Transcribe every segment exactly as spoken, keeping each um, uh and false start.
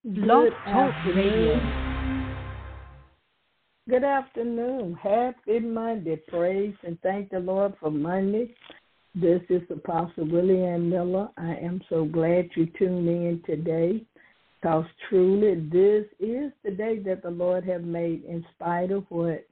Blog Good Talk Radio. afternoon. Good afternoon. Happy Monday. Praise and thank the Lord for Monday. This is Apostle Willie Ann Miller. I am so glad you tuned in today because truly this is the day that the Lord has made in spite of what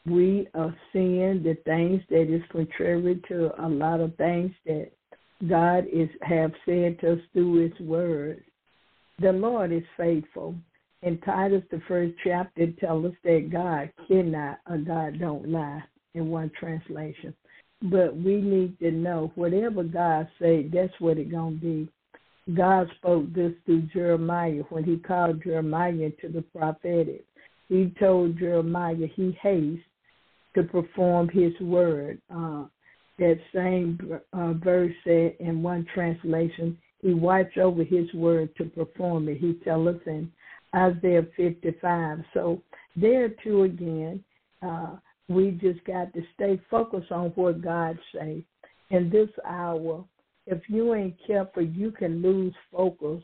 we are seeing, the things that is contrary to a lot of things that God is have said to us through His Word. The Lord is faithful. In Titus, the first chapter, tells us that God cannot or God don't lie in one translation. But we need to know whatever God said, that's what it's going to be. God spoke this through Jeremiah when he called Jeremiah into the prophetic. He told Jeremiah he hastes to perform his word. Uh, that same uh, verse said in one translation, he watched over his word to perform it. He tells us in Isaiah fifty-five. So there too again, uh, we just got to stay focused on what God says. In this hour, if you ain't careful, you can lose focus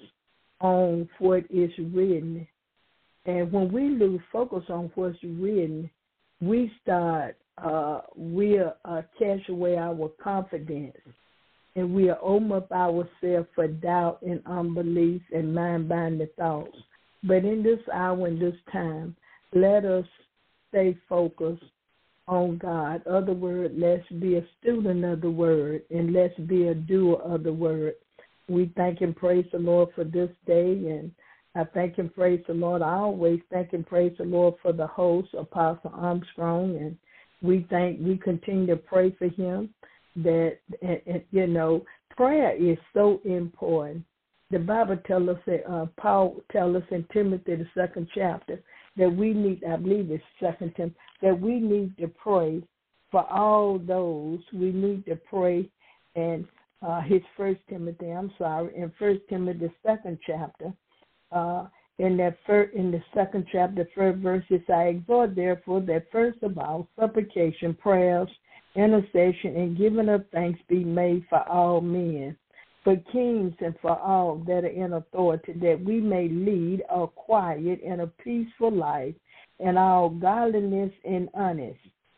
on what is written. And when we lose focus on what's written, we start, uh, we'll uh, catch away our confidence. And we'll open up ourselves for doubt and unbelief and mind-binding thoughts. But in this hour and this time, let us stay focused on God. Other word, let's be a student of the word, and let's be a doer of the word. We thank and praise the Lord for this day, and I thank and praise the Lord. I always thank and praise the Lord for the host, Apostle Armstrong, and we thank, we continue to pray for him. That, and, and, you know, prayer is so important. The Bible tells us that, uh, Paul tells us in Timothy, the second chapter, that we need, I believe it's second Timothy, that we need to pray for all those. We need to pray, and uh, his first Timothy, I'm sorry, in First Timothy, the second chapter, uh, in that first, in the second chapter, first verse, it says, I exhort therefore that first of all, supplication, prayers, intercession, and giving of thanks be made for all men, for kings and for all that are in authority, that we may lead a quiet and a peaceful life, and all godliness and honest.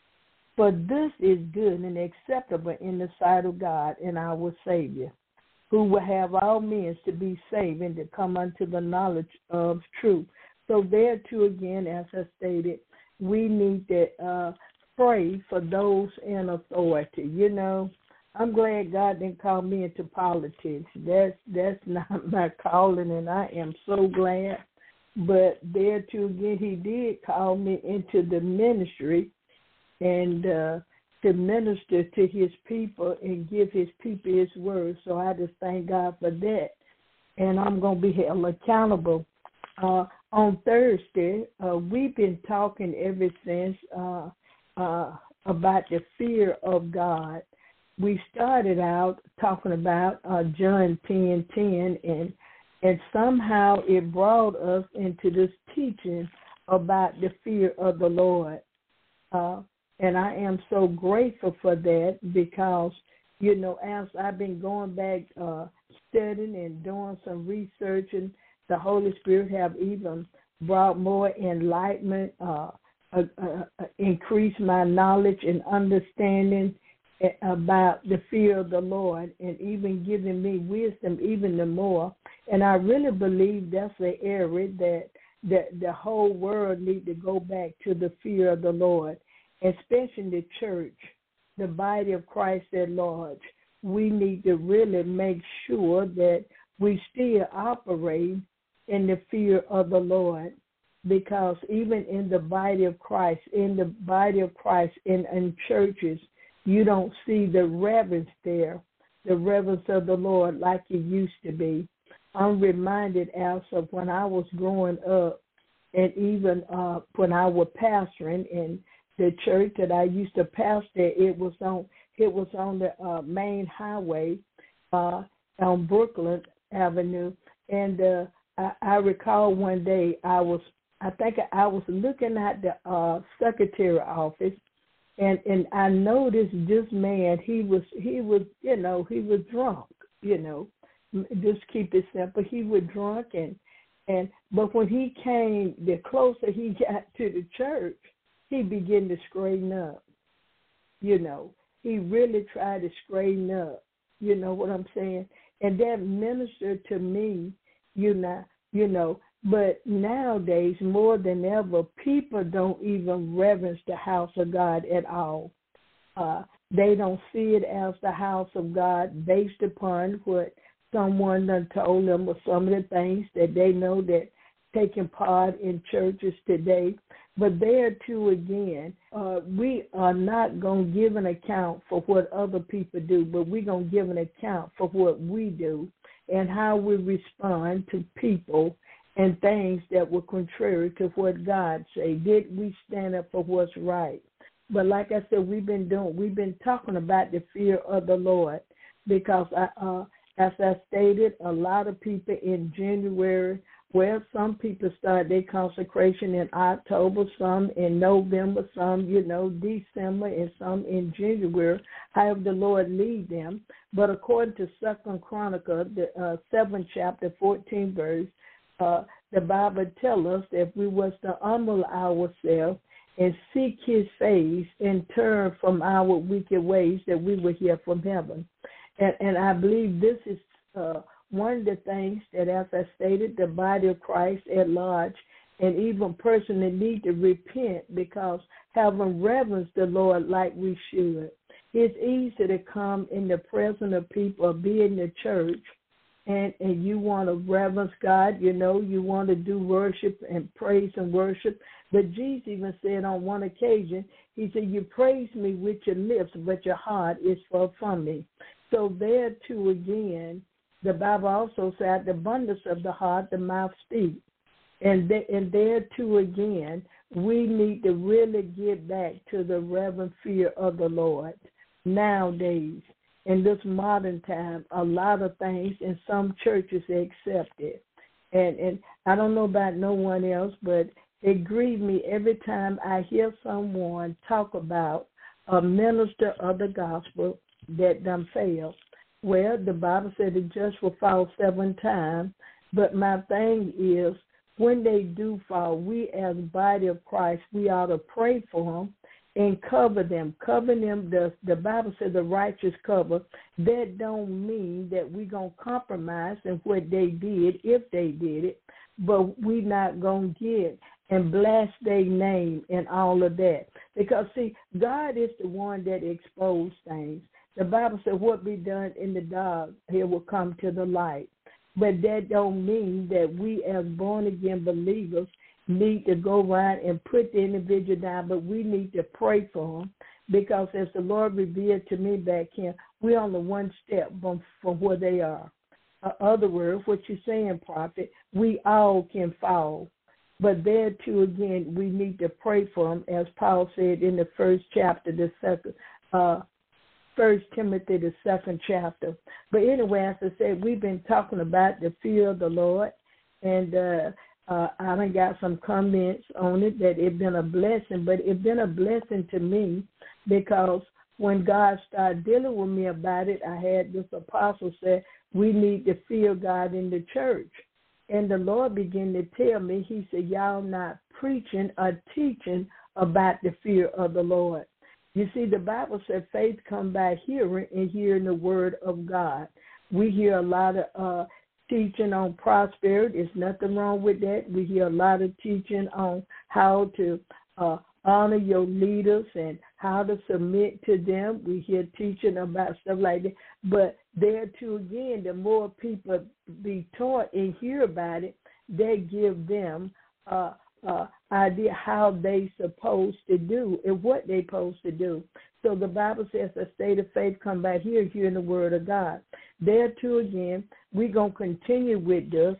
For this is good and acceptable in the sight of God and our Savior, who will have all men to be saved and to come unto the knowledge of truth. So there too again, as I stated, we need to uh, pray for those in authority. You know, I'm glad God didn't call me into politics. That's that's not my calling, and I am so glad. But there too again, he did call me into the ministry and uh, to minister to his people and give his people his word. So I just thank God for that. And I'm going to be held accountable. Uh, on Thursday, uh, we've been talking ever since uh, uh, about the fear of God. We started out talking about uh, John ten ten, and and somehow it brought us into this teaching about the fear of the Lord. Uh, and I am so grateful for that because, you know, as I've been going back uh, studying and doing some research, and the Holy Spirit have even brought more enlightenment, uh, uh, uh, increased my knowledge and understanding about the fear of the Lord, and even giving me wisdom even the more. And I really believe that's the area that, that the whole world need to go back to, the fear of the Lord, especially the church, the body of Christ at large. We need to really make sure that we still operate in the fear of the Lord, because even in the body of Christ, in the body of Christ, in, in churches, you don't see the reverence there, the reverence of the Lord like it used to be. I'm reminded, Al, of when I was growing up, and even uh, when I was pastoring in the church that I used to pastor, it was on it was on the uh, main highway uh, on Brooklyn Avenue, and uh, I, I recall one day I was I think I was looking at the uh, secretary office. And and I noticed this man, he was, he was, you know, he was drunk, you know, just keep it simple. He was drunk, and And but when he came, the closer he got to the church, he began to straighten up. You know, he really tried to straighten up. You know what I'm saying? And that ministered to me, you know, you know. But nowadays, more than ever, people don't even reverence the house of God at all. Uh, they don't see it as the house of God based upon what someone done told them or some of the things that they know that taking part in churches today. But there too again, uh, we are not going to give an account for what other people do, but we're going to give an account for what we do and how we respond to people and things that were contrary to what God said. Did we stand up for what's right? But like I said, we've been doing, we've been talking about the fear of the Lord because, I, uh, as I stated, a lot of people in January, well, some people start their consecration in October, some in November, some, you know, December, and some in January, however the Lord lead them. But according to Second Chronicles, the uh, seventh chapter, fourteenth verse, uh, the Bible tells us that if we was to humble ourselves and seek his face and turn from our wicked ways, that we will hear from heaven. And, and I believe this is uh, one of the things that, as I stated, the body of Christ at large and even personally need to repent, because having reverence the Lord like we should. It's easy to come in the presence of people, be in the church, and, and you want to reverence God, you know, you want to do worship and praise and worship. But Jesus even said on one occasion, he said, you praise me with your lips, but your heart is far from me. So there too again, the Bible also said, the abundance of the heart, the mouth speaks. And, th- and there too again, we need to really get back to the reverent fear of the Lord. Nowadays, in this modern time, a lot of things in some churches accept it. And, and I don't know about no one else, but it grieves me every time I hear someone talk about a minister of the gospel that done failed. Well, the Bible said the just will fall seven times, but my thing is, when they do fall, we as body of Christ, we ought to pray for them and cover them. Cover them, the, the Bible says the righteous cover. That don't mean that we're going to compromise in what they did, if they did it, but we not going to get and blast their name and all of that. Because, see, God is the one that exposed things. The Bible said what be done in the dark, it will come to the light. But that don't mean that we as born-again believers need to go around and put the individual down, but we need to pray for them, because as the Lord revealed to me back here, we're only one step from, from where they are. In other words, what you're saying, prophet, we all can fall. But there too, again, we need to pray for them, as Paul said in the first chapter, the second, uh, First Timothy, the second chapter. But anyway, as I said, we've been talking about the fear of the Lord, and uh, uh, I done got some comments on it that it's been a blessing, but it's been a blessing to me because when God started dealing with me about it, I had this apostle say, we need to fear God in the church. And the Lord began to tell me, he said, y'all not preaching or teaching about the fear of the Lord. You see, the Bible said faith come by hearing and hearing the word of God. We hear a lot of uh, teaching on prosperity. There's nothing wrong with that. We hear a lot of teaching on how to uh, honor your leaders and how to submit to them. We hear teaching about stuff like that. But there too, again, the more people be taught and hear about it, they give them uh, uh, idea how they supposed to do and what they supposed to do. So the Bible says a state of faith come by here, hearing the word of God. There too again, we're going to continue with this.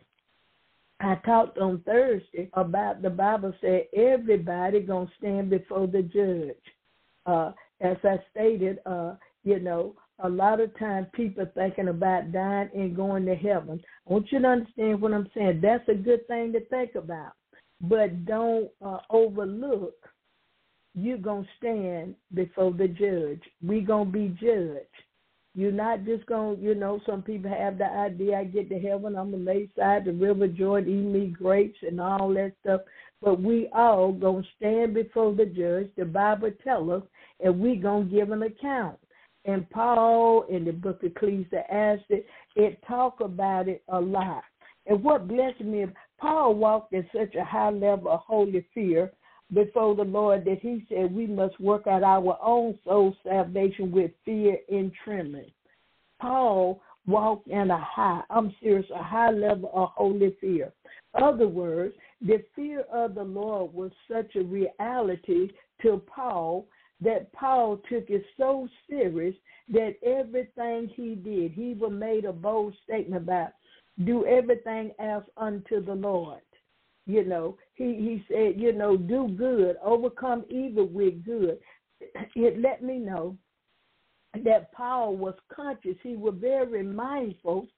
I talked on Thursday about the Bible said everybody going to stand before the judge. Uh, as I stated, uh, you know, a lot of times people thinking about dying and going to heaven. I want you to understand what I'm saying. That's a good thing to think about. But don't uh, overlook, you're going to stand before the judge. We're going to be judged. You're not just going to, you know, some people have the idea, I get to heaven, I'm going to lay side the river Jordan, eat me grapes and all that stuff. But we all going to stand before the judge, the Bible tells us, and we going to give an account. And Paul, in the book of Ecclesiastes, it talk about it a lot. And what blessed me, Paul walked in such a high level of holy fear before the Lord that he said we must work out our own soul salvation with fear and trembling. Paul walked in a high, I'm serious, a high level of holy fear. In other words, the fear of the Lord was such a reality to Paul that Paul took it so serious that everything he did, he even made a bold statement about do everything else unto the Lord. You know, he, he said, you know, do good, overcome evil with good. It let me know that Paul was conscious. He was very mindful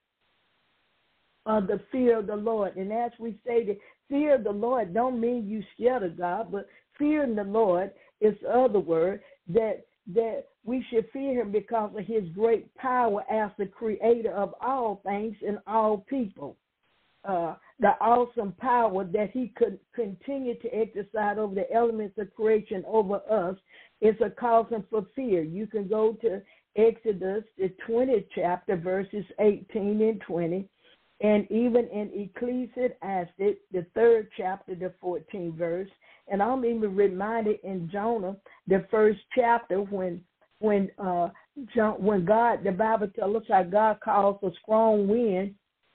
of the fear of the Lord. And as we say, the fear of the Lord don't mean you scared of God, but fearing the Lord is the other word that that we should fear him because of his great power as the creator of all things and all people. Uh, the awesome power that he could continue to exercise over the elements of creation over us is a causing for fear. You can go to Exodus, the twentieth chapter, verses eighteen and twenty, and even in Ecclesiastes, the third chapter, the fourteenth verse. And I'm even reminded in Jonah, the first chapter, when when uh, John, when God, the Bible tells us how God calls a strong wind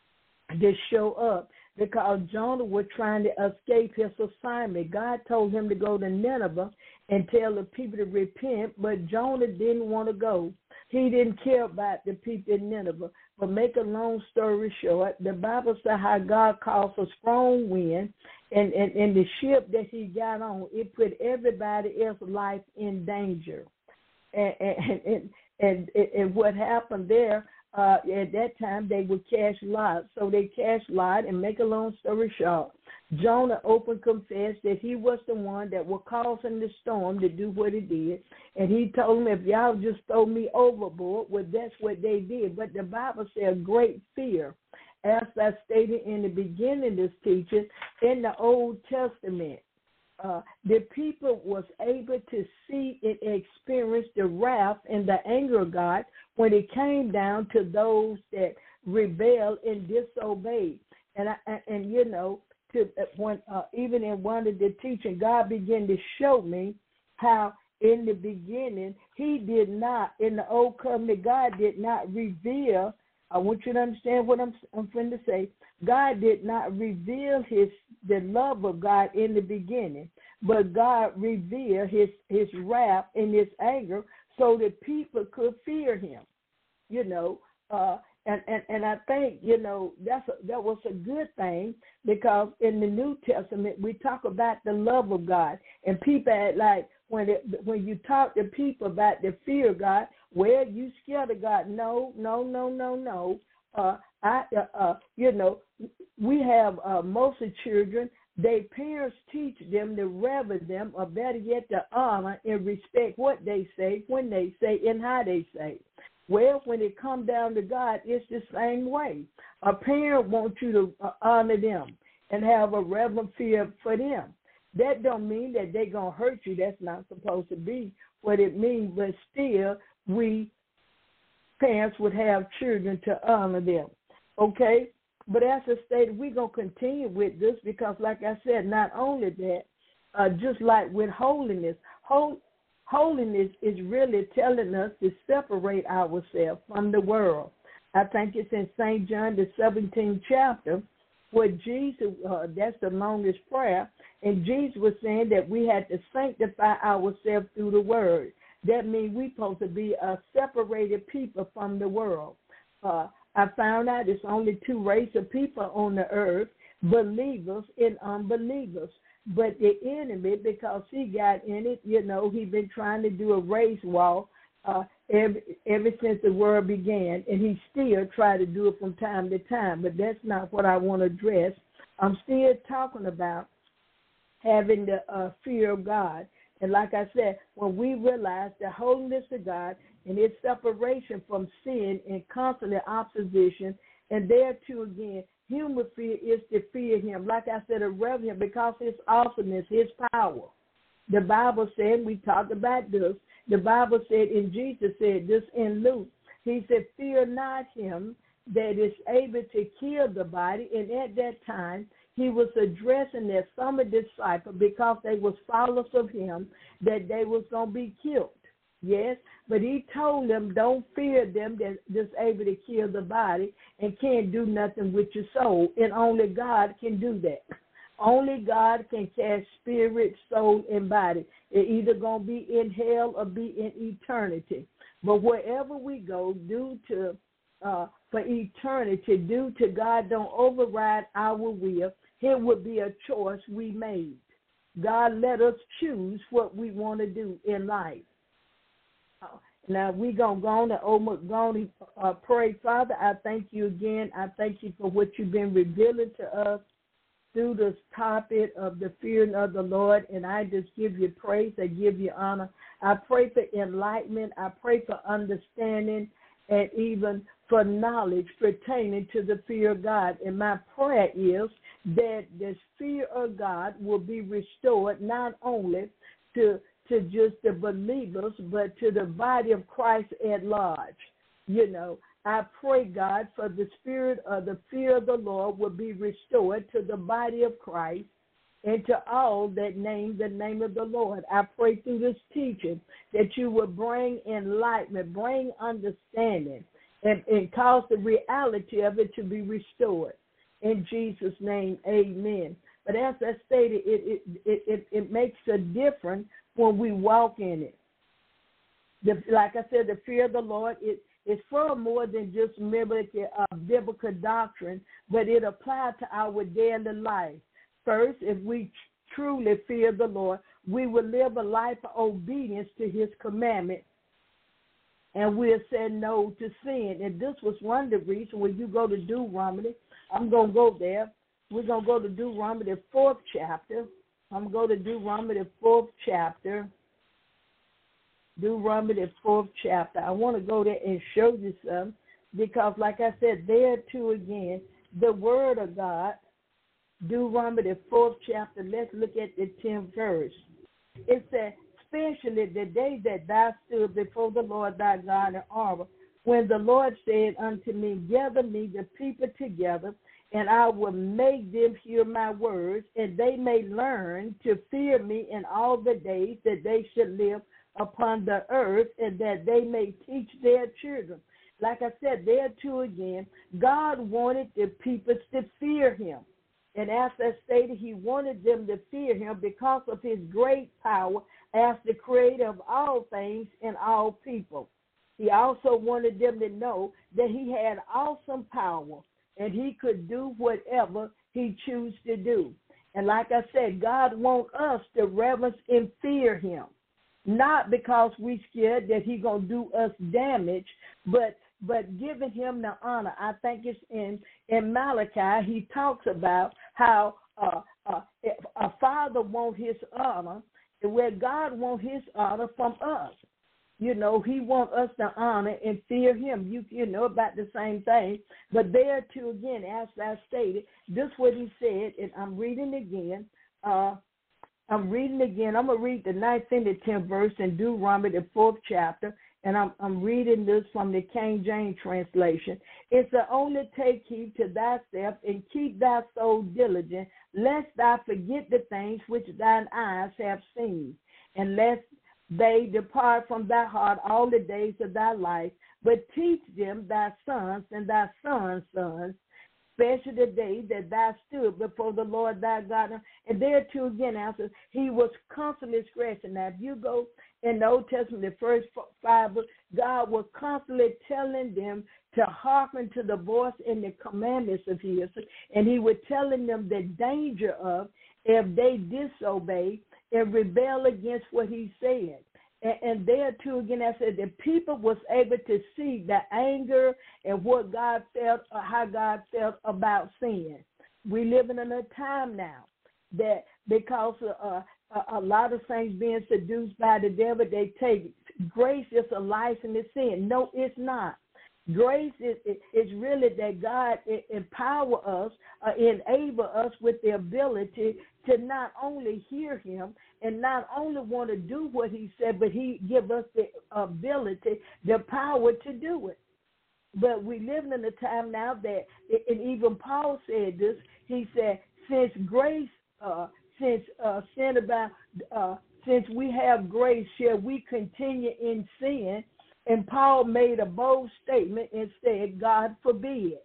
to show up because Jonah was trying to escape his assignment. God told him to go to Nineveh and tell the people to repent, but Jonah didn't want to go. He didn't care about the people in Nineveh. But make a long story short, the Bible says how God calls a strong wind, and, and, and the ship that he got on, it put everybody else's life in danger. And, and, and, and, and what happened there, Uh, at that time, they would cast lots. So they cast lot, and make a long story short, Jonah openly confessed that he was the one that was causing the storm to do what it did. And he told them, if y'all just throw me overboard, well, that's what they did. But the Bible said great fear. As I stated in the beginning of this teaching, in the Old Testament, Uh, the people was able to see and experience the wrath and the anger of God when it came down to those that rebelled and disobeyed. And I, and you know, to when uh, even in one of the teaching, God began to show me how in the beginning He did not, in the old covenant, God did not reveal. I want you to understand what I'm I'm going to say. God did not reveal his the love of God in the beginning, but God revealed his, his wrath and his anger so that people could fear him. You know, uh, and, and, and I think, you know, that's a, that was a good thing because in the New Testament we talk about the love of God, and people act like when it, when you talk to people about the fear of God, well, you scared of God. No, no, no, no, no. Uh, I, uh, uh, you know, we have uh, most of children, their parents teach them to reverence them, or better yet, to honor and respect what they say, when they say, and how they say. Well, when it comes down to God, it's the same way. A parent wants you to uh, honor them and have a reverent fear for them. That don't mean that they're going to hurt you. That's not supposed to be what it means, but still, we parents would have children to honor them, okay? But as I stated, we're going to continue with this because, like I said, not only that, uh, just like with holiness, hol- holiness is really telling us to separate ourselves from the world. I think it's in Saint John, the seventeenth chapter, where Jesus, uh, that's the longest prayer, and Jesus was saying that we had to sanctify ourselves through the word. That means we're supposed to be a separated people from the world. Uh, I found out it's only two races of people on the earth, believers and unbelievers. But the enemy, because he got in it, you know, he's been trying to do a race war uh, ever, ever since the world began, and he still try to do it from time to time. But that's not what I want to address. I'm still talking about having the uh, fear of God. And like I said, when we realize the holiness of God, and its separation from sin and constant opposition. And there too again, human fear is to fear him. Like I said, a reverence because his awesomeness, his power. The Bible said, we talked about this, the Bible said, and Jesus said this in Luke, he said, fear not him that is able to kill the body. And at that time, he was addressing that some of the disciples, because they was followers of him, that they was going to be killed. Yes, but he told them, don't fear them that that's able to kill the body and can't do nothing with your soul. And only God can do that. Only God can cast spirit, soul, and body. It's either going to be in hell or be in eternity. But wherever we go, due to uh, for eternity, due to God don't override our will, it would be a choice we made. God let us choose what we want to do in life. Now, we're going to go on and go on, uh, pray. Father, I thank you again. I thank you for what you've been revealing to us through this topic of the fearing of the Lord, and I just give you praise. I give you honor. I pray for enlightenment. I pray for understanding and even for knowledge pertaining to the fear of God. And my prayer is that this fear of God will be restored not only to to just the believers, but to the body of Christ at large. You know, I pray, God, for the spirit of the fear of the Lord will be restored to the body of Christ and to all that name the name of the Lord. I pray through this teaching that you will bring enlightenment, bring understanding, and, and cause the reality of it to be restored. In Jesus' name, amen. But as I stated, it, it, it, it, it makes a difference when we walk in it. The, like I said, the fear of the Lord is is far more than just biblical, uh, biblical doctrine, but it applies to our daily life. First, if we truly fear the Lord, we will live a life of obedience to his commandment, and we'll say no to sin. And this was one of the reasons when you go to Deuteronomy, I'm going to go there. We're going to go to Deuteronomy, the fourth chapter. I'm going to go to Deuteronomy, the fourth chapter. Deuteronomy, the fourth chapter. I want to go there and show you some because, like I said, there too again, the word of God, Deuteronomy, the fourth chapter, let's look at the tenth verse. It says, especially the day that thou stood before the Lord thy God in Horeb, when the Lord said unto me, gather me the people together, and I will make them hear my words, and they may learn to fear me in all the days that they should live upon the earth, and that they may teach their children. Like I said, there too again, God wanted the people to fear him. And as I stated, he wanted them to fear him because of his great power as the creator of all things and all people. He also wanted them to know that he had awesome power and he could do whatever he chose to do. And like I said, God wants us to reverence and fear him. Not because we scared that he's going to do us damage, but but giving him the honor. I think it's in, in Malachi, he talks about how uh, uh, a father wants his honor, and where God wants his honor from us. You know, he wants us to honor and fear him. You, you know about the same thing. But there too, again, as I stated, this is what he said, and I'm reading again. Uh, I'm reading again. I'm going to read the ninth and the tenth verse in Deuteronomy, the fourth chapter, and I'm, I'm reading this from the King James translation. It's to only take heed to thyself and keep thy soul diligent, lest thou forget the things which thine eyes have seen, and lest they depart from thy heart all the days of thy life, but teach them thy sons and thy sons' sons, especially the day that thou stood before the Lord thy God. And there too again, answers, he was constantly scratching. Now, if you go in the Old Testament, the first five books, God was constantly telling them to hearken to the voice and the commandments of his. And he was telling them the danger of if they disobey and rebel against what he said. And, and there too, again, I said the people was able to see the anger and what God felt, or how God felt about sin. We living in a time now that because uh, a, a lot of saints being seduced by the devil. They take grace is a license to sin. No, it's not. Grace is, is really that God empower us, uh, enable us with the ability to not only hear him and not only want to do what he said, but he give us the ability, the power to do it. But we live in a time now that, and even Paul said this, he said, since grace, uh, since uh, sin about, uh, since we have grace, shall we continue in sin? And Paul made a bold statement and said, God forbid.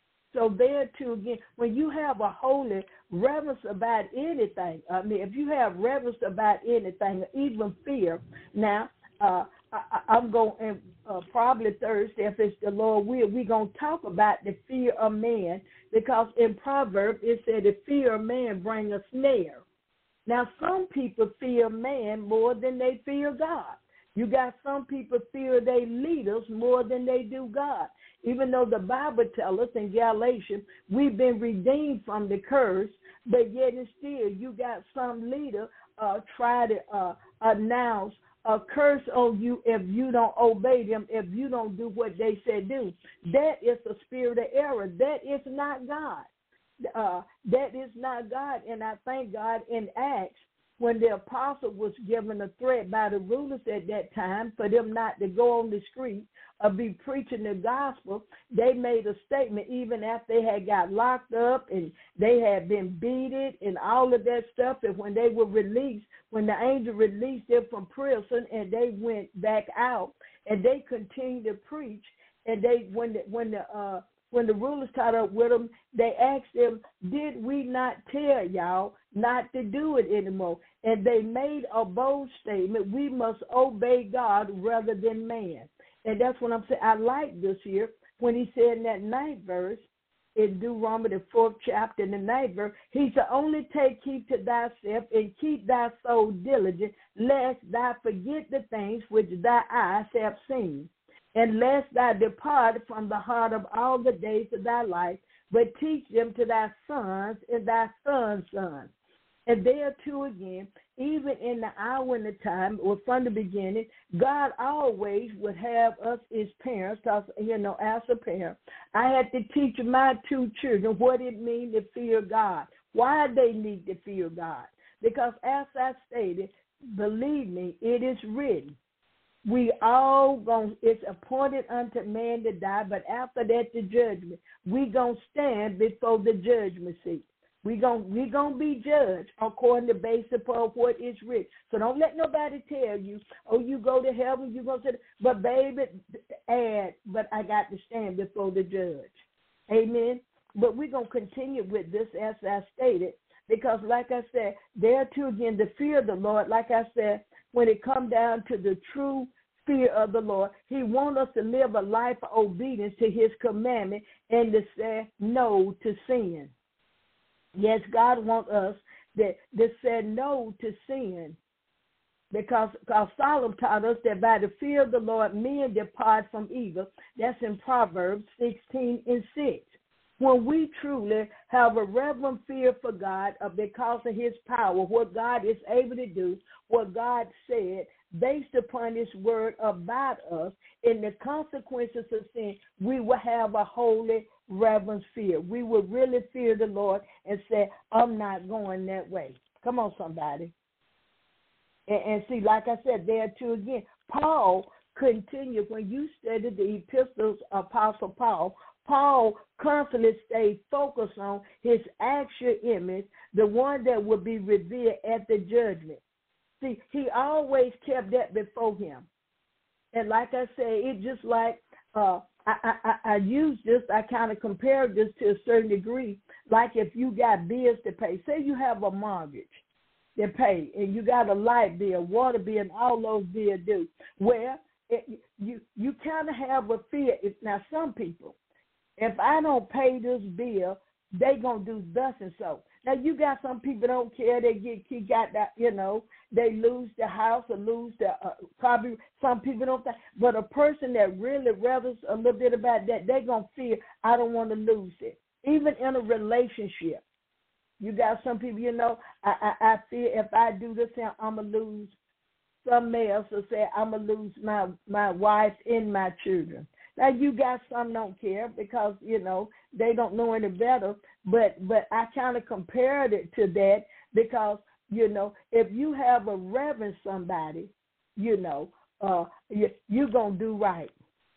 So there too, again, when you have a holy reverence about anything, I mean, if you have reverence about anything, even fear, now, uh, I, I'm going, uh, probably Thursday, if it's the Lord will, we're going to talk about the fear of man, because in Proverbs it said the fear of man bring a snare. Now, some people fear man more than they fear God. You got some people fear their leaders more than they do God. Even though the Bible tells us in Galatians, we've been redeemed from the curse, but yet and still you got some leader uh, try to uh, announce a curse on you if you don't obey them, if you don't do what they say do. That is a spirit of error. That is not God. Uh, that is not God, and I thank God in Acts, when the apostle was given a threat by the rulers at that time for them not to go on the street or be preaching the gospel, they made a statement even after they had got locked up and they had been beaten and all of that stuff. And when they were released, when the angel released them from prison and they went back out and they continued to preach, and they when the, when the uh, when the rulers caught up with them, they asked them, did we not tell y'all not to do it anymore? And they made a bold statement, we must obey God rather than man. And that's what I'm saying. I like this here when he said in that ninth verse, in Deuteronomy, the fourth chapter, in the ninth verse, he said, only take heed to thyself and keep thy soul diligent, lest thou forget the things which thy eyes have seen. And lest thou depart from the heart of all the days of thy life, but teach them to thy sons and thy sons' sons. And there too again, even in the hour and the time, or from the beginning, God always would have us as parents, because, you know, as a parent, I had to teach my two children what it means to fear God, why they need to fear God. Because as I stated, believe me, it is written. We all going, it's appointed unto man to die, but after that the judgment. We going to stand before the judgment seat. We going we gonna be judged according to based upon what is written. So don't let nobody tell you, oh, you go to heaven, you going to say, but baby, add, but I got to stand before the judge. Amen. But we're going to continue with this as I stated, because like I said, there too again, the fear of the Lord, like I said, when it comes down to the true fear of the Lord, he wants us to live a life of obedience to his commandment and to say no to sin. Yes, God wants us that, that say no to sin, because, because Solomon taught us that by the fear of the Lord, men depart from evil. That's in Proverbs sixteen and six. When we truly have a reverent fear for God uh, because of his power, what God is able to do, what God said, based upon his word about us, and the consequences of sin, we will have a holy reverence fear. We will really fear the Lord and say, I'm not going that way. Come on, somebody. And, and see, like I said, there too again, Paul continued, when you study the epistles of Apostle Paul, Paul constantly stayed focused on his actual image, the one that will be revealed at the judgment. See, he always kept that before him. And like I say, it's just like uh, I, I, I use this, I kind of compare this to a certain degree, like if you got bills to pay. Say you have a mortgage to pay, and you got a light bill, water bill, and all those bills due. Well, it, you, you kind of have a fear. If, now, some people, if I don't pay this bill, they going to do thus and so. Now, you got some people don't care. They get, he got that, you know, they lose the house or lose the, uh, probably some people don't think. But a person that really revels a little bit about that, they're going to feel, I don't want to lose it. Even in a relationship. You got some people, you know, I, I, I fear if I do this, I'm going to lose. Some males will say, I'm going to lose my, my wife and my children. Now, you got some don't care because, you know, they don't know any better. But, but I kind of compared it to that because, you know, if you have a reverend somebody, you know, uh, you, you're going to do right.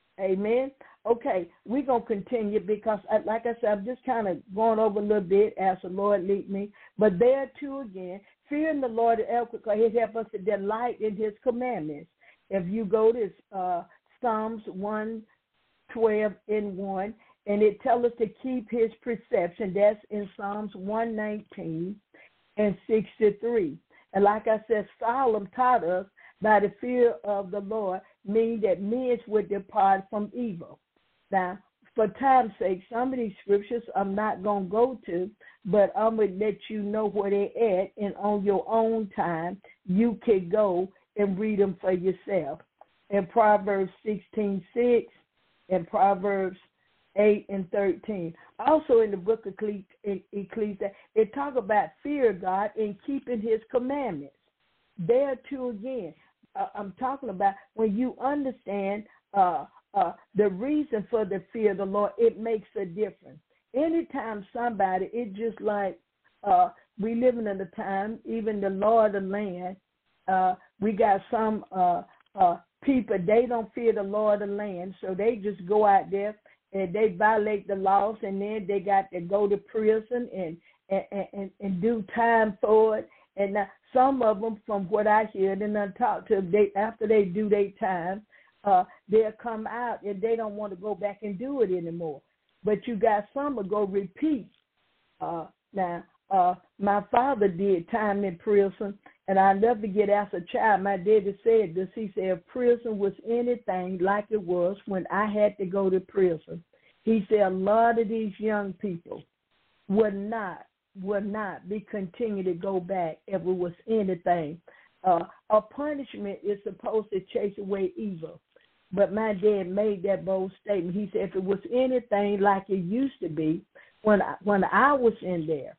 Amen. Okay, we're going to continue because, like I said, I'm just kind of going over a little bit as the Lord lead me. But there, too, again, fearing the Lord because He helps us to delight in His commandments. If you go to uh, Psalms one twelve and one, and it tells us to keep His preception. That's in Psalms one nineteen and sixty-three. And like I said, Solomon taught us by the fear of the Lord, meaning that men would depart from evil. Now, for time's sake, some of these scriptures I'm not going to go to, but I'm going to let you know where they're at, and on your own time, you can go and read them for yourself. In Proverbs sixteen six and Proverbs eight and thirteen. Also in the book of Ecclesiastes, it talks about fear of God and keeping His commandments. There, too, again, uh, I'm talking about when you understand uh, uh, the reason for the fear of the Lord, it makes a difference. Anytime somebody, it's just like uh, we living in a time, even the Lord of the land, uh, we got some uh, uh, people, they don't fear the Lord of the land, so they just go out there and they violate the laws, and then they got to go to prison and and, and, and do time for it. And now, some of them, from what I hear, and I talk to them, they, after they do their time, uh, they'll come out and they don't want to go back and do it anymore. But you got some who go repeat. Uh, now, uh, my father did time in prison, and I'll never forget as a child, my daddy said this. He said, if prison was anything like it was when I had to go to prison, he said a lot of these young people would not will not be continue to go back if it was anything. Uh, a punishment is supposed to chase away evil. But my dad made that bold statement. He said if it was anything like it used to be when I, when I was in there,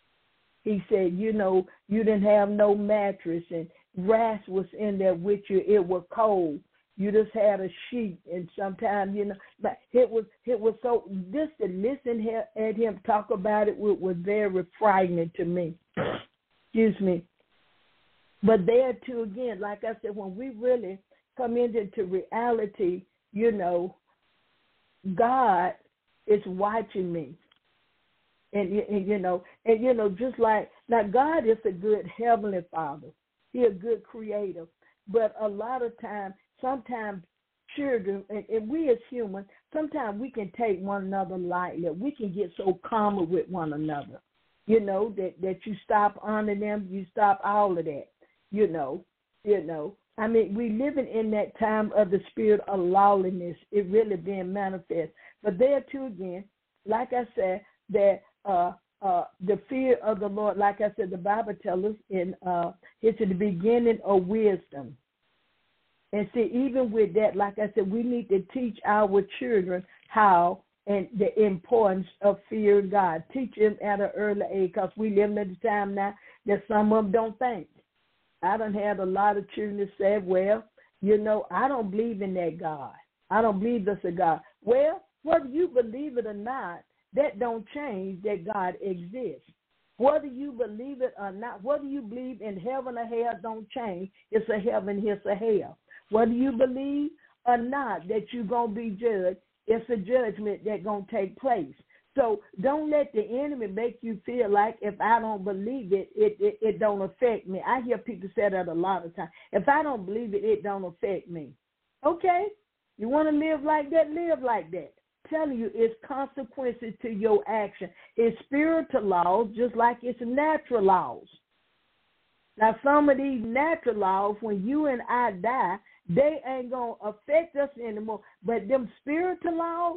he said, you know, you didn't have no mattress and rats was in there with you. It was cold. You just had a sheet, and sometimes, you know, but it was it was so, just to listen at him talk about it was very frightening to me. Excuse me. But there, too, again, like I said, when we really come into reality, you know, God is watching me. And, and, you know, and, you know, just like, now God is a good heavenly Father. He's a good creator. But a lot of times, sometimes children, and, and we as humans, sometimes we can take one another lightly. We can get so common with one another, you know, that, that you stop honoring them, you stop all of that, you know, you know. I mean, we living in that time of the spirit of lawlessness. It really being manifest. But there, too, again, like I said, that uh, uh, the fear of the Lord, like I said, the Bible tells us in uh, it's the beginning of wisdom. And see, even with that, like I said, we need to teach our children how and the importance of fearing God. Teach them at an early age, because we live in a time now that some of them don't think. I done had a lot of children that said, well, you know, I don't believe in that God. I don't believe there's a God. Well, whether you believe it or not, that don't change that God exists. Whether you believe it or not, whether you believe in heaven or hell don't change. It's a heaven, it's a hell. Whether you believe or not that you're going to be judged, it's a judgment that's going to take place. So don't let the enemy make you feel like if I don't believe it, it, it, it don't affect me. I hear people say that a lot of times. If I don't believe it, it don't affect me. Okay? You want to live like that? Live like that. I'm telling you, it's consequences to your action. It's spiritual laws just like it's natural laws. Now, some of these natural laws, when you and I die, they ain't going to affect us anymore. But them spiritual laws,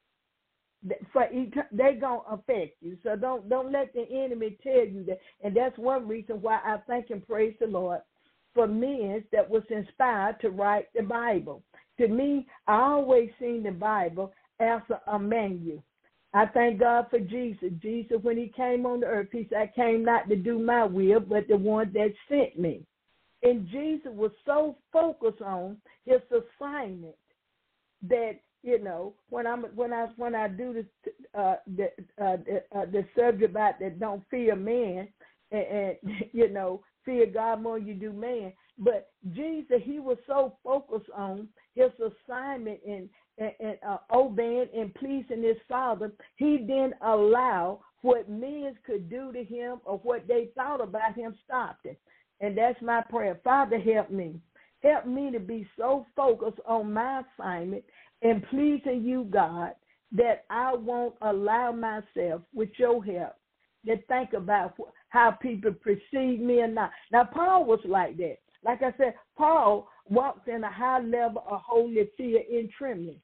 for they going to affect you. So don't don't let the enemy tell you that. And that's one reason why I thank and praise the Lord for men that was inspired to write the Bible. To me, I always seen the Bible as a, a manual. I thank God for Jesus. Jesus, when he came on the earth, he said, I came not to do my will, but the one that sent me. And Jesus was so focused on his assignment that, you know, when I'm when I when I do this, uh, the uh, the, uh, the subject about that don't fear man and, and you know fear God more than you do man. But Jesus, he was so focused on his assignment and and, and uh, obeying and pleasing his Father, he didn't allow what men could do to him or what they thought about him stopped it. And that's my prayer. Father, help me. Help me to be so focused on my assignment and pleasing you, God, that I won't allow myself, with your help, to think about how people perceive me or not. Now, Paul was like that. Like I said, Paul walked in a high level of holy fear and trembling.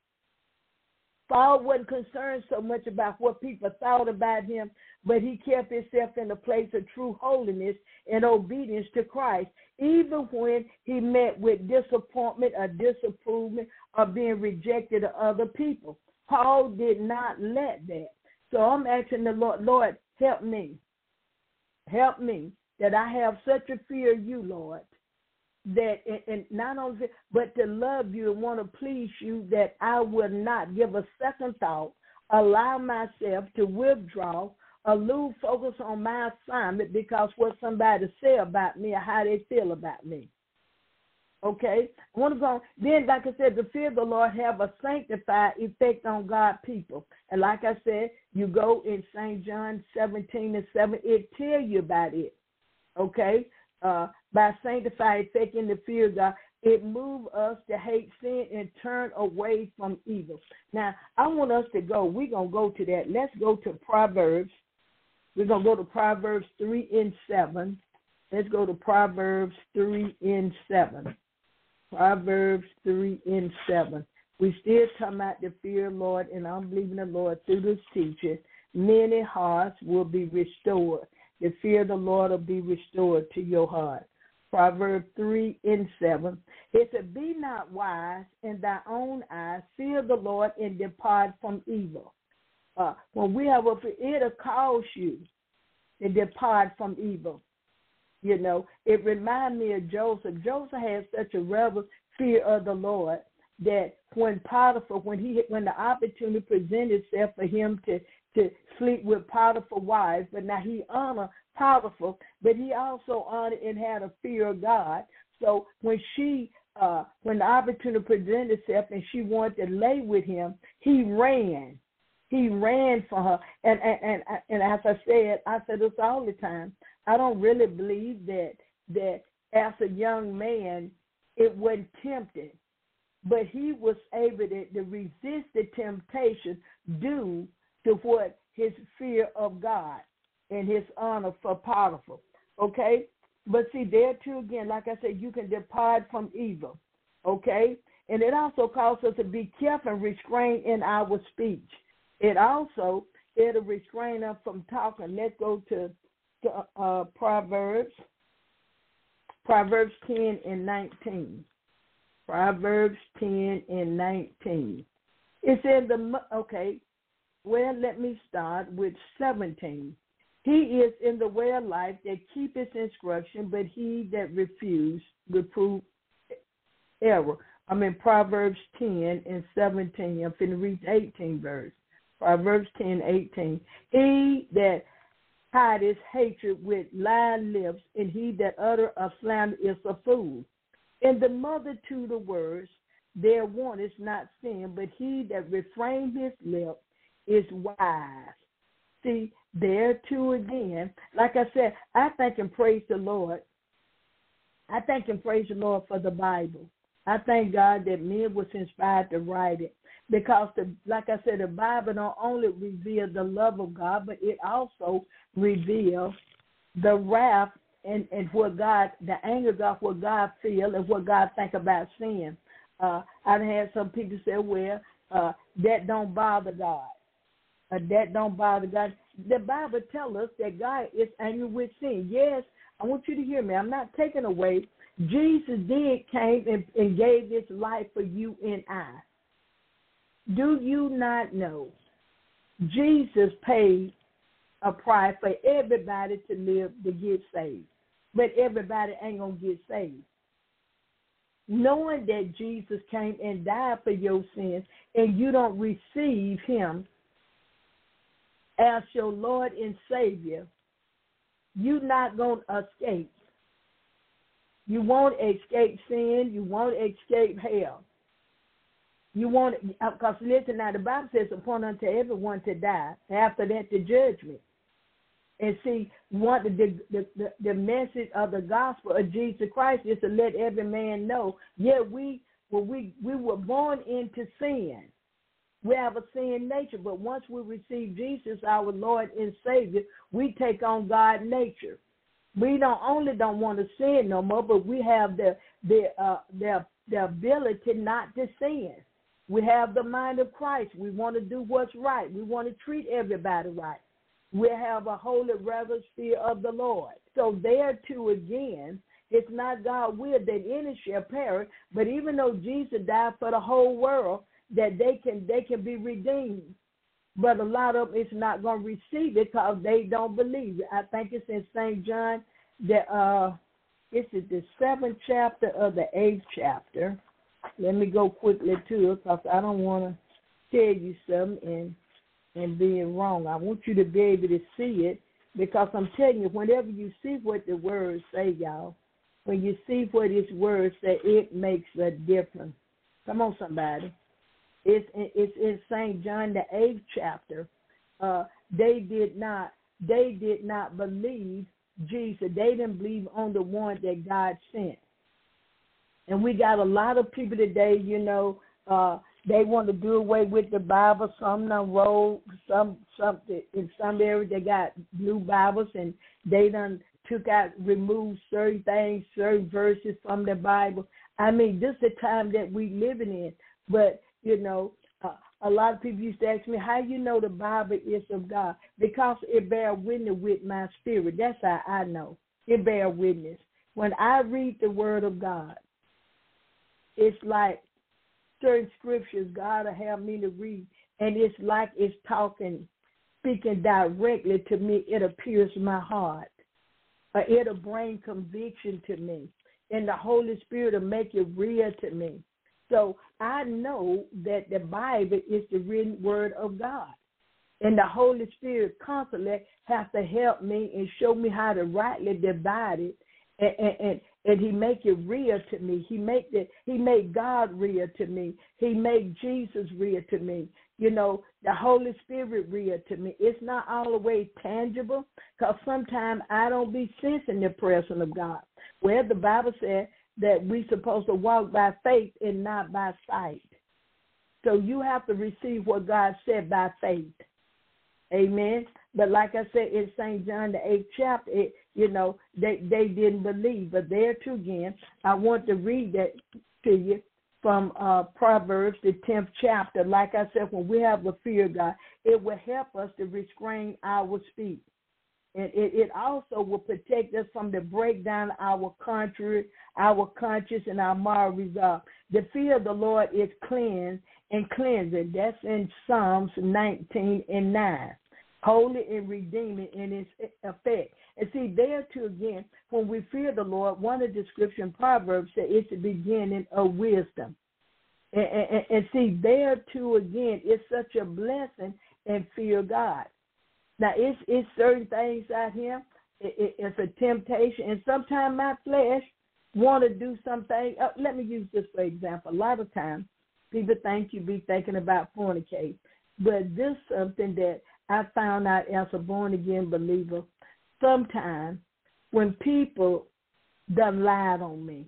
Paul wasn't concerned so much about what people thought about him, but he kept himself in a place of true holiness and obedience to Christ, even when he met with disappointment or disapproval or being rejected of other people. Paul did not let that. So I'm asking the Lord, Lord, help me. Help me that I have such a fear of you, Lord, that and, and not only but to love you and want to please you, that I will not give a second thought, allow myself to withdraw or lose focus on my assignment because what somebody say about me or how they feel about me. Okay? I want to go. Then, like I said, the fear of the Lord have a sanctified effect on God's people. And like I said, you go in Saint John seventeen and seven, it tells you about it. Okay? Uh, by sanctified effect in the fear of God, it moves us to hate sin and turn away from evil. Now, I want us to go. We're going to go to that. Let's go to Proverbs. We're going to go to Proverbs three and seven. Let's go to Proverbs three and seven. Proverbs three and seven. We still talking about the fear of the Lord, and I'm believing the Lord through this teaching. Many hearts will be restored. The fear of the Lord will be restored to your heart. Proverbs three and seven. It said, be not wise in thy own eyes. Fear the Lord and depart from evil. Uh, when we have a fear, it'll cause you to depart from evil. You know, it reminds me of Joseph. Joseph had such a reverent fear of the Lord that when Potiphar, when he when the opportunity presented itself for him to, to sleep with Potiphar's wives, but now he honored Potiphar, but he also honored and had a fear of God. So when she, uh, when the opportunity presented itself and she wanted to lay with him, he ran. He ran for her. And, and, and, and as I said, I said this all the time, I don't really believe that that as a young man, it wasn't tempting. But he was able to, to resist the temptation due to what his fear of God and his honor for Potiphar. Okay? But see, there too again, like I said, you can depart from evil. Okay? And it also calls us to be careful and restrain in our speech. It also, it'll restrain us from talking. Let's go to, to uh, Proverbs, Proverbs ten and nineteen. Proverbs ten and nineteen. It said, the okay, well, let me start with seventeen. He is in the way of life that keepeth instruction, but he that refuse reprove error. I'm in Proverbs ten and seventeen. I'm finna to read eighteen verse. Proverbs ten, eighteen. He that hideth hatred with lying lips, and he that utter a slander is a fool. In the multitude of words, there one is not sin, but he that refrains his lips is wise. See, there too again, like I said, I thank and praise the Lord. I thank and praise the Lord for the Bible. I thank God that men was inspired to write it. Because, the, like I said, the Bible not only reveals the love of God, but it also reveals the wrath and, and what God, the anger of God, what God feels and what God think about sin. Uh, I've had some people say, well, uh, that don't bother God. Uh, that don't bother God. The Bible tells us that God is angry with sin. Yes, I want you to hear me. I'm not taking away. Jesus did came and, and gave his life for you and I. Do you not know Jesus paid a price for everybody to live, to get saved. But everybody ain't going to get saved. Knowing that Jesus came and died for your sins and you don't receive him as your Lord and Savior, you're not going to escape. You won't escape sin. You won't escape hell. You won't, because listen now, the Bible says, appoint unto everyone to die. After that, the judgment. And see, one the, the the the message of the gospel of Jesus Christ is to let every man know, yeah, we well, we we were born into sin. We have a sin nature, but once we receive Jesus, our Lord and Savior, we take on God's nature. We don't only don't want to sin no more, but we have the the uh, the the ability not to sin. We have the mind of Christ. We want to do what's right. We want to treat everybody right. We have a holy reverence fear of the Lord. So there too again, it's not God's will that any shall perish, but even though Jesus died for the whole world, that they can they can be redeemed. But a lot of them is not going to receive it because they don't believe it. I think it's in Saint John, that uh, it's the seventh chapter of the eighth chapter. Let me go quickly to it because I don't want to tell you something and and being wrong. I want you to be able to see it because I'm telling you, whenever you see what the words say, y'all, when you see what his words say, it makes a difference. Come on, somebody. It's, it's in Saint John, the eighth chapter. Uh, they did not, they did not believe Jesus. They didn't believe on the one that God sent. And we got a lot of people today, you know, uh, they want to do away with the Bible. Some done roll, some something in some areas they got new Bibles and they done took out, removed certain things, certain verses from the Bible. I mean, this is the time that we living in. But you know, uh, a lot of people used to ask me, "How you know the Bible is of God?" Because it bear witness with my spirit. That's how I know it bear witness. When I read the Word of God, it's like certain scriptures God will have me to read, and it's like it's talking, speaking directly to me. It appears my heart. Or it'll bring conviction to me, and the Holy Spirit will make it real to me. So I know that the Bible is the written Word of God, and the Holy Spirit constantly has to help me and show me how to rightly divide it, and, and, and And he make it real to me. He make the, he made God real to me. He made Jesus real to me. You know, the Holy Spirit real to me. It's not all the way tangible because sometimes I don't be sensing the presence of God. Well, the Bible said that we're supposed to walk by faith and not by sight. So you have to receive what God said by faith. Amen. But like I said, in Saint John, the eighth chapter, it, you know, they, they didn't believe. But there too again, I want to read that to you from uh, Proverbs, the tenth chapter. Like I said, when we have the fear of God, it will help us to restrain our speech. And it, it also will protect us from the breakdown of our country, our conscience, and our moral resolve. The fear of the Lord is cleansed and cleansing. That's in Psalms nineteen and nine. Holy and redeeming in its effect. And see, there too again, when we fear the Lord, one of the scripture in Proverbs says it's the beginning of wisdom. And, and, and see, there too again, it's such a blessing and fear God. Now, it's, it's certain things out here. It, it, it's a temptation. And sometimes my flesh want to do something. Uh, let me use this for example. A lot of times, people think you be thinking about fornicating. But this is something that I found out as a born-again believer. Sometimes when people done lied on me,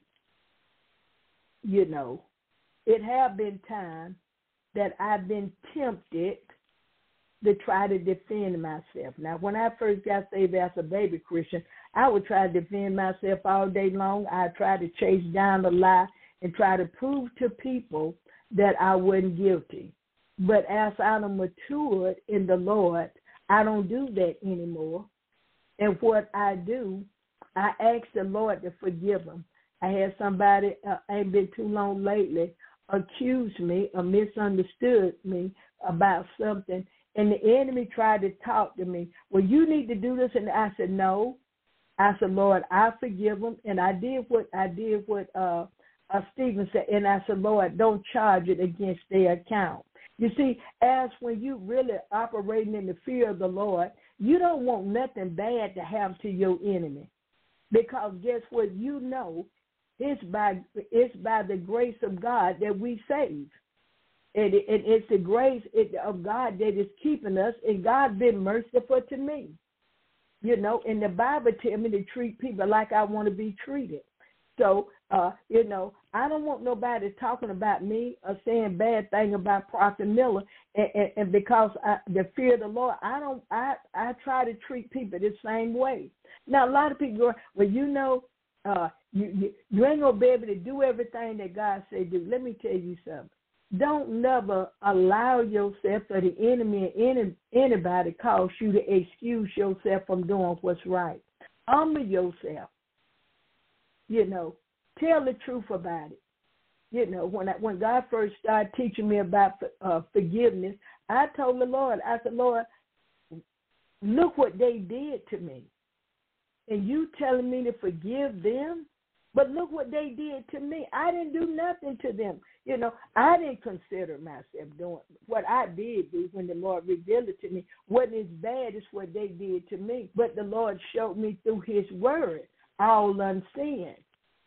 you know, it have been times that I've been tempted to try to defend myself. Now, when I first got saved as a baby Christian, I would try to defend myself all day long. I tried to chase down the lie and try to prove to people that I wasn't guilty. But as I matured in the Lord, I don't do that anymore. And what I do, I ask the Lord to forgive them. I had somebody, uh, ain't been too long lately, accuse me or misunderstood me about something, And the enemy tried to talk to me. Well, you need to do this. And I said, no. I said, Lord, I forgive them. And I did what I did what uh, uh, Stephen said. And I said, Lord, don't charge it against their account. You see, as when you really operating in the fear of the Lord, you don't want nothing bad to happen to your enemy. Because guess what? You know it's by, it's by the grace of God that we save. And it, it, it's the grace of God that is keeping us, and God been merciful to me. You know, and the Bible tells me to treat people like I want to be treated. So, uh, you know, I don't want nobody talking about me or saying bad thing about Prophet Miller, and, and, and because I, the fear of the Lord, I don't, I, I try to treat people the same way. Now, a lot of people go, well, you know, uh, you, you, you ain't going to be able to do everything that God said do. Let me tell you something. Don't never allow yourself for the enemy or any, anybody cause you to excuse yourself from doing what's right. Humble yourself. You know, tell the truth about it. You know, when I, when God first started teaching me about uh, forgiveness, I told the Lord, I said, Lord, look what they did to me. And you telling me to forgive them? But look what they did to me. I didn't do nothing to them. You know, I didn't consider myself doing what I did do when the Lord revealed it to me. Wasn't as bad as what they did to me. But the Lord showed me through his word, all unseen.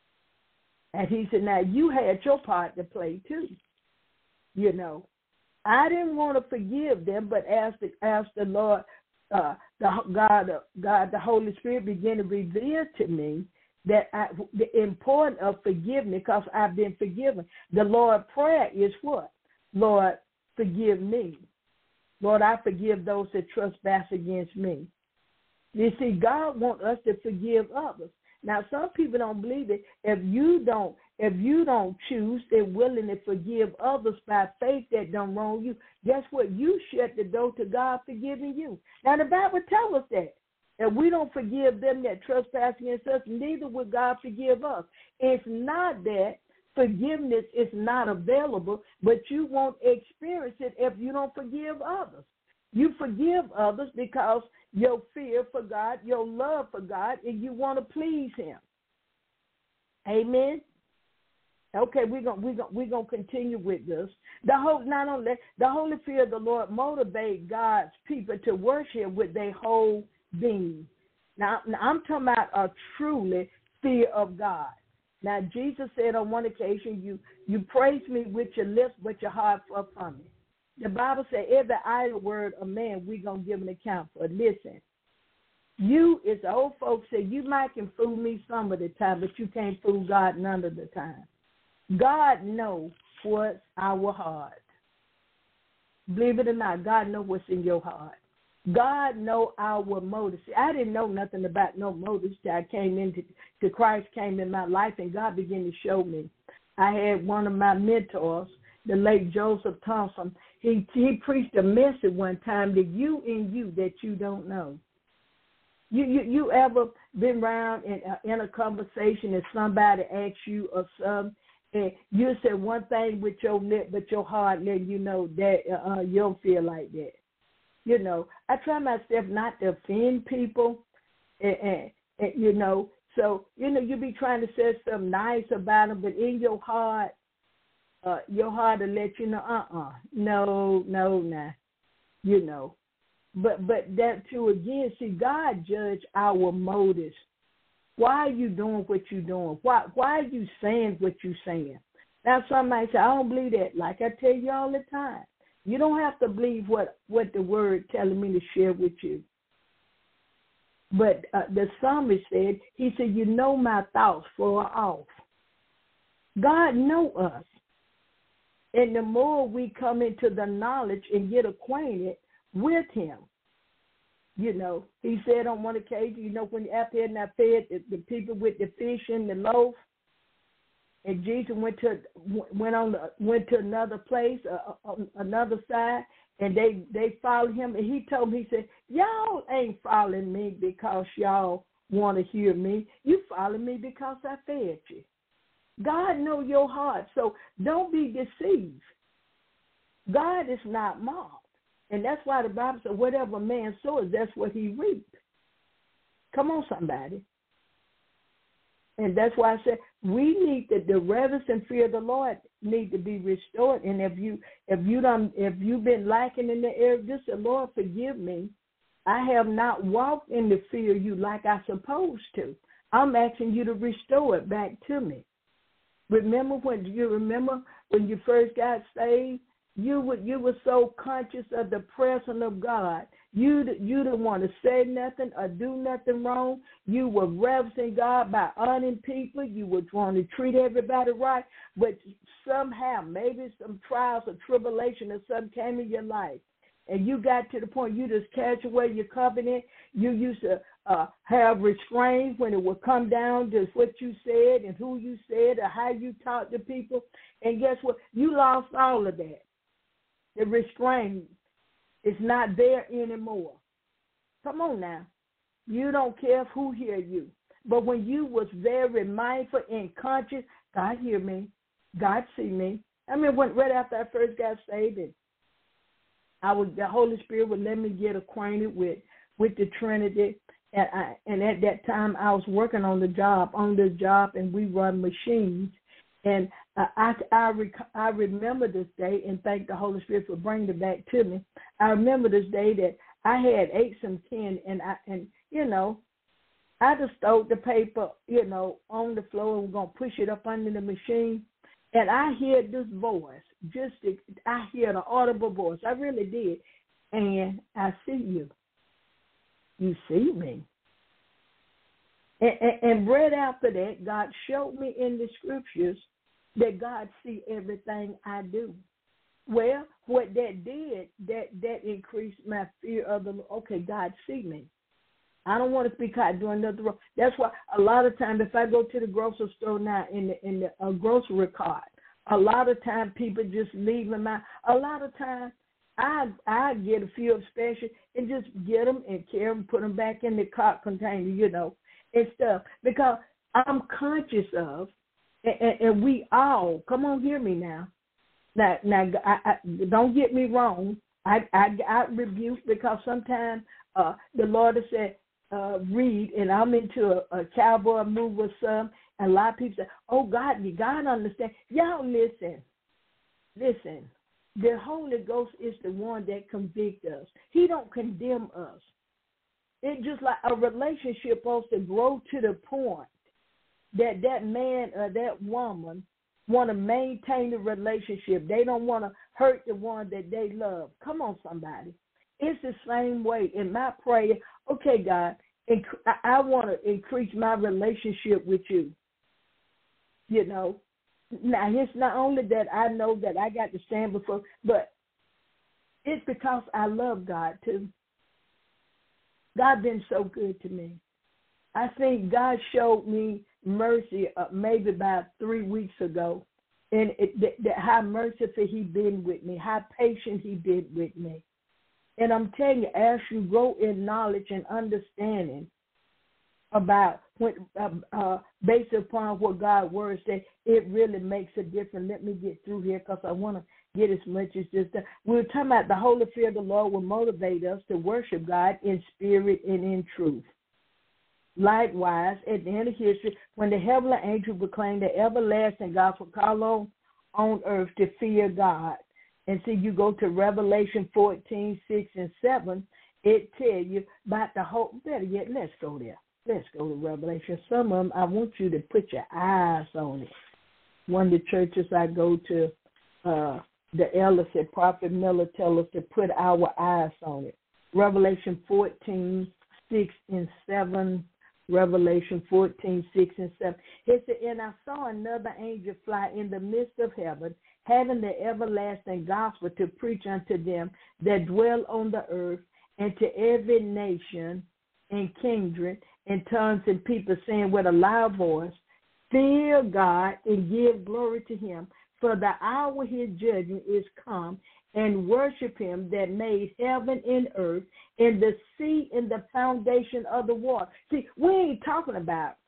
And he said, now you had your part to play too. You know, I didn't want to forgive them, but as the, as the Lord, uh, the God, uh, God, the Holy Spirit began to reveal to me that I, the importance of forgiveness, because I've been forgiven. The Lord's prayer is what? Lord, forgive me. Lord, I forgive those that trespass against me. You see, God wants us to forgive others. Now, some people don't believe it. If you don't, if you don't choose, they're willing to forgive others by faith that don't wrong you. Guess what? You shut the door to God forgiving you. Now, the Bible tells us that. If we don't forgive them that trespass against us, neither will God forgive us. It's not that forgiveness is not available, but you won't experience it if you don't forgive others. You forgive others because your fear for God, your love for God, and you want to please him. Amen? Okay, we're gonna we're gonna we're gonna continue with this. The whole not only the holy fear of the Lord motivate God's people to worship with their whole being. Now, now I'm talking about a truly fear of God. Now Jesus said on one occasion, you you praise me with your lips, but your heart far from me. The Bible says every idle word of man we're gonna give an account for. Listen, you, as the old folks say, you might can fool me some of the time, but you can't fool God none of the time. God knows what's our heart. Believe it or not, God knows what's in your heart. God knows our motives. I didn't know nothing about no motives till I came into to Christ came in my life, and God began to show me. I had one of my mentors, the late Joseph Thompson. He he preached a message one time that you in you that you don't know. You you you ever been around in, uh, in a conversation and somebody asks you or something, and you say one thing with your lip, but your heart letting you know that uh, you don't feel like that. You know, I try myself not to offend people, and, and, and you know, so, you know, you be trying to say something nice about them, but in your heart, uh, your heart will let you know, uh-uh, no, no, nah, you know. But but that too, again, see, God judge our motives. Why are you doing what you're doing? Why, why are you saying what you're saying? Now, somebody say, I don't believe that. Like I tell you all the time. You don't have to believe what, what the word telling me to share with you. But uh, the psalmist said, he said, you know my thoughts far off. God know us. And the more we come into the knowledge and get acquainted with him, you know, he said on one occasion, you know, when you're out there and I fed the, the people with the fish and the loaf, and Jesus went to went on the, went to another place, uh, on another side, and they they followed him. And he told me, he said, y'all ain't following me because y'all want to hear me. You follow me because I fed you. God know your heart, so don't be deceived. God is not mocked. And that's why the Bible says, whatever man sows, that's what he reaps. Come on, somebody. And that's why I said we need to, the reverence and fear of the Lord need to be restored. And if you if you don't if you've been lacking in the area, just say, Lord, forgive me. I have not walked in the fear of you like I supposed to. I'm asking you to restore it back to me. Remember when you remember when you first got saved, you were you were so conscious of the presence of God. You you didn't want to say nothing or do nothing wrong. You were reverencing God by honoring people. You were trying to treat everybody right. But somehow, maybe some trials or tribulation or something came in your life, and you got to the point you just cast away your covenant. You used to uh, have restraint when it would come down to what you said and who you said or how you talked to people. And guess what? You lost all of that. The restraint is not there anymore. Come on now. You don't care who hear you. But when you was very mindful and conscious, God hear me. God see me. I mean, when, right after I first got saved, and I would, the Holy Spirit would let me get acquainted with, with the Trinity. And, I, and at that time, I was working on the job, on this job, and we run machines. And uh, I, I, rec- I remember this day, and thank the Holy Spirit for bringing it back to me. I remember this day that I had eight some ten, and, I, and you know, I just stowed the paper, you know, on the floor, and we're going to push it up under the machine. And I hear this voice, just to, I hear the audible voice. I really did. And I see you. You see me. And, and, and right after that, God showed me in the scriptures that God see everything I do. Well, what that did, that, that increased my fear of the Lord. Okay, God see me. I don't want to be caught doing nothing wrong. That's why a lot of times if I go to the grocery store now in the, in the uh, grocery cart, a lot of times people just leave them out. A lot of times I I get a few of special and just get them and carry them, put them back in the cart container, you know, and stuff. Because I'm conscious of, and, and, and we all, come on, hear me now. Now, now I, I, don't get me wrong. I, I, I rebuke because sometimes uh, the Lord has said, uh, read, and I'm into a, a cowboy move or some, and a lot of people say, oh, God, you got to understand. Y'all listen. Listen. The Holy Ghost is the one that convicts us. He don't condemn us. It's just like a relationship supposed to grow to the point that that man or that woman want to maintain the relationship. They don't want to hurt the one that they love. Come on, somebody. It's the same way in my prayer. Okay, God, inc- I want to increase my relationship with you. You know, now it's not only that I know that I got to stand before, but it's because I love God too. God been so good to me. I think God showed me mercy uh, maybe about three weeks ago, and it, that, that how merciful he been with me, how patient he been with me. And I'm telling you, as you grow in knowledge and understanding about what, uh, uh, based upon what God's word says, it really makes a difference. Let me get through here because I want to get as much as just that. We were talking about the holy fear of the Lord will motivate us to worship God in spirit and in truth. Likewise, at the end of history, when the heavenly angel proclaimed the everlasting gospel, call on, on earth to fear God. And see, you go to Revelation fourteen, six, and seven, it tell you about the whole, better yet, let's go there. Let's go to Revelation. Some of them, I want you to put your eyes on it. One of the churches I go to, uh, the elder said, Prophet Miller tell us to put our eyes on it. Revelation fourteen, six, and seven. Revelation fourteen, six, and seven. It said, and I saw another angel fly in the midst of heaven, having the everlasting gospel to preach unto them that dwell on the earth, and to every nation and kindred and tongues and people, saying with a loud voice, fear God and give glory to him, for the hour of his judgment is come, and worship him that made heaven and earth and the sea and the foundation of the water. See, we ain't talking about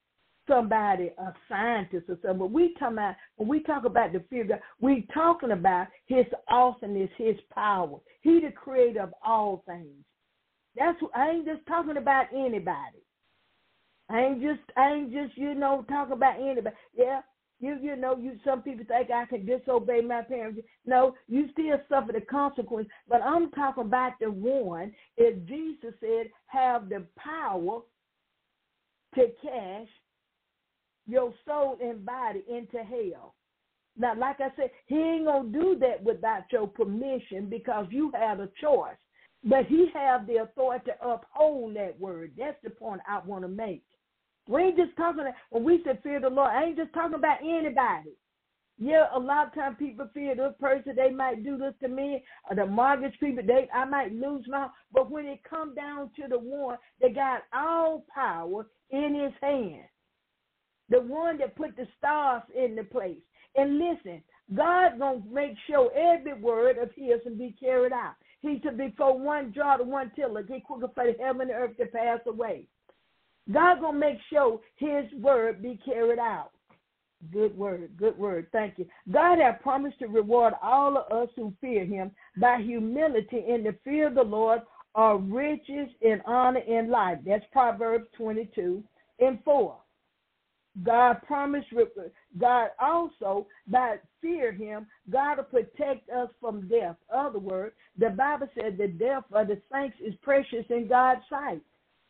somebody, a scientist or something. But we talk about, when we talk about the fear of God, we talking about his awesomeness, his power. He the creator of all things. That's what, I ain't just talking about anybody. I ain't just, I ain't just, you know, talking about anybody. Yeah, you, you know, you. Some people think I can disobey my parents. No, you still suffer the consequence. But I'm talking about the one, as Jesus said, have the power to cast your soul and body into hell. Now, like I said, he ain't going to do that without your permission because you have a choice. But he have the authority to uphold that word. That's the point I want to make. We ain't just talking, when we say fear the Lord, I ain't just talking about anybody. Yeah, a lot of times people fear this person, they might do this to me, or the mortgage people, they I might lose my, but when it come down to the one that got all power in his hand, the one that put the stars into place. And listen, God going to make sure every word of his will be carried out. He said, before one draw to one tiller, he quicker for the heaven and earth to pass away. God going to make sure his word be carried out. Good word, good word. Thank you. God has promised to reward all of us who fear him by humility in the fear of the Lord are riches and honor in life. That's Proverbs twenty-two and four. God promised, God also, by fear him, God will protect us from death. In other words, the Bible said the death of the saints is precious in God's sight.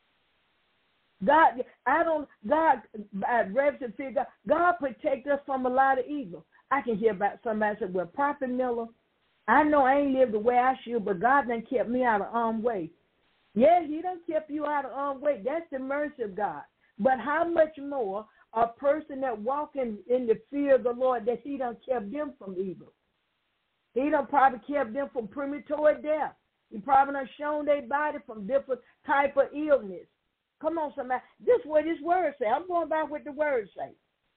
God, I don't, God, by reverence and fear God, God protect us from a lot of evil. I can hear about somebody say, well, Prophet Miller, I know I ain't lived the way I should, but God done kept me out of harm's way. Yeah, he done kept you out of harm's way. That's the mercy of God. But how much more a person that walking in the fear of the Lord, that he done kept them from evil. He done probably kept them from premature death. He probably done shown their body from different type of illness. Come on, somebody. This is what his word say. I'm going by what the word say.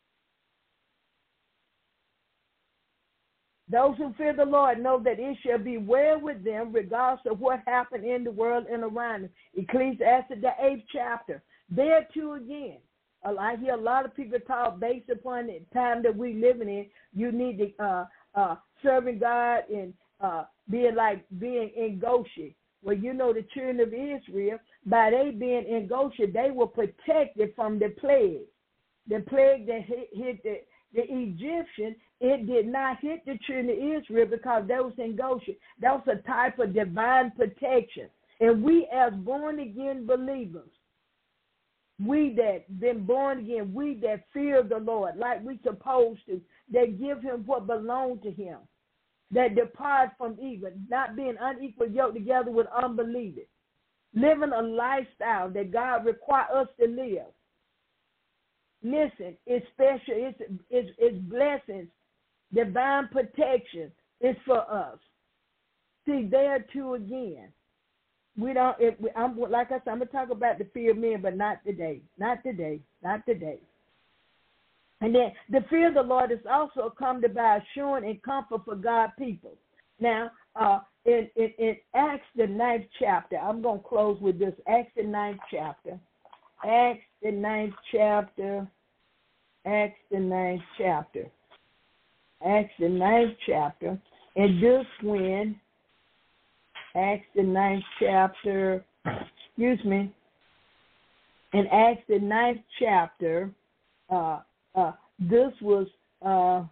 Those who fear the Lord know that it shall be well with them regardless of what happened in the world and around them. Ecclesiastes, the eighth chapter. There too again. I hear a lot of people talk based upon the time that we're living in. You need to uh, uh, serving God and uh, being like being in Goshen. Well, you know the children of Israel, by they being in Goshen, they were protected from the plague. The plague that hit, hit the, the Egyptian, it did not hit the children of Israel because they was in Goshen. That was a type of divine protection. And we as born-again believers, we that been born again, we that fear the Lord like we supposed to, that give him what belongs to him, that depart from evil, not being unequal yoked together with unbelievers, living a lifestyle that God requires us to live. Listen, it's special, it's, it's, it's blessings, divine protection is for us. See, there too again. We don't, if we, I'm, like I said, I'm going to talk about the fear of men, but not today. Not today. Not today. And then the fear of the Lord is also accompanied by assurance and comfort for God's people. Now, uh, in, in, in Acts, the ninth chapter, I'm going to close with this. Acts, the ninth chapter. Acts, the ninth chapter. Acts, the ninth chapter. Acts, the ninth chapter. And this when Acts, the ninth chapter, excuse me, in Acts, the ninth chapter, uh, uh, this was, uh,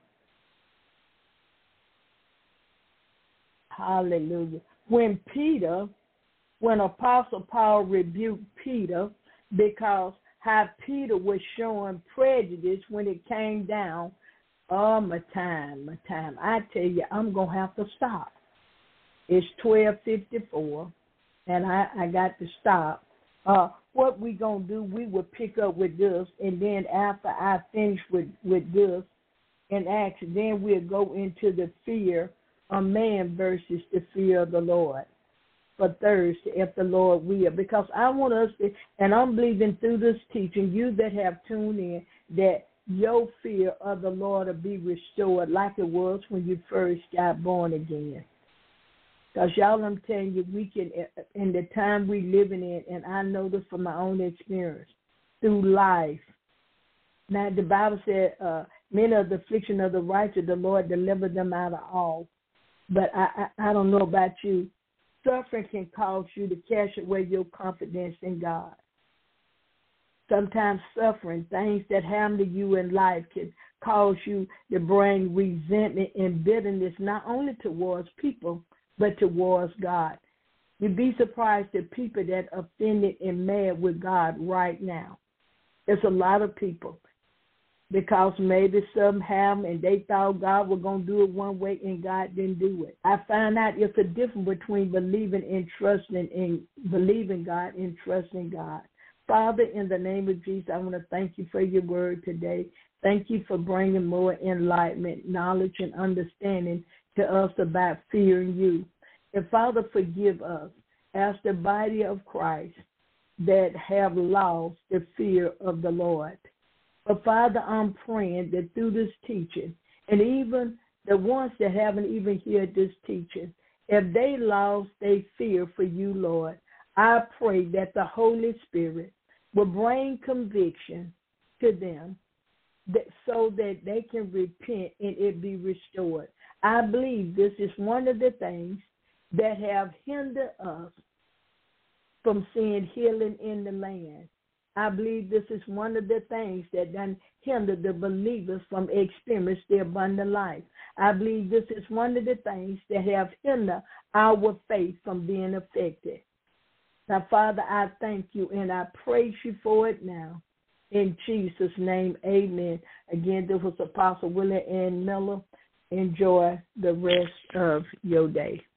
hallelujah, when Peter, when Apostle Paul rebuked Peter because how Peter was showing prejudice when it came down, oh, my time, my time. I tell you, I'm going to have to stop. It's twelve fifty-four, and I, I got to stop. Uh, what we going to do, we will pick up with this, and then after I finish with, with this and Acts, then we'll go into the fear of man versus the fear of the Lord for Thursday, if the Lord will. Because I want us to, and I'm believing through this teaching, you that have tuned in, that your fear of the Lord will be restored like it was when you first got born again. Because, y'all, I'm telling you, we can, in the time we living in, and I know this from my own experience, through life, Now, the Bible said, uh, many of the affliction of the righteous, the Lord delivered them out of all. But I, I, I don't know about you. Suffering can cause you to cast away your confidence in God. Sometimes suffering, things that happen to you in life, can cause you to bring resentment and bitterness, not only towards people, but towards God. You'd be surprised at people that are offended and mad with God right now. There's a lot of people, because maybe some have and they thought God was going to do it one way and God didn't do it. I find out it's a difference between believing and trusting in believing God and trusting God. Father, in the name of Jesus, I want to thank you for your word today. Thank you for bringing more enlightenment, knowledge, and understanding to us about fearing you. And Father, forgive us as the body of Christ that have lost the fear of the Lord. But Father, I'm praying that through this teaching, and even the ones that haven't even heard this teaching, if they lost their fear for you, Lord, I pray that the Holy Spirit will bring conviction to them that, so that they can repent and it be restored. I believe this is one of the things that have hindered us from seeing healing in the land. I believe this is one of the things that done hinder the believers from experiencing the abundant life. I believe this is one of the things that have hindered our faith from being affected. Now, Father, I thank you and I praise you for it now. In Jesus' name, amen. Again, this was Apostle Willie Ann Miller. Enjoy the rest of your day.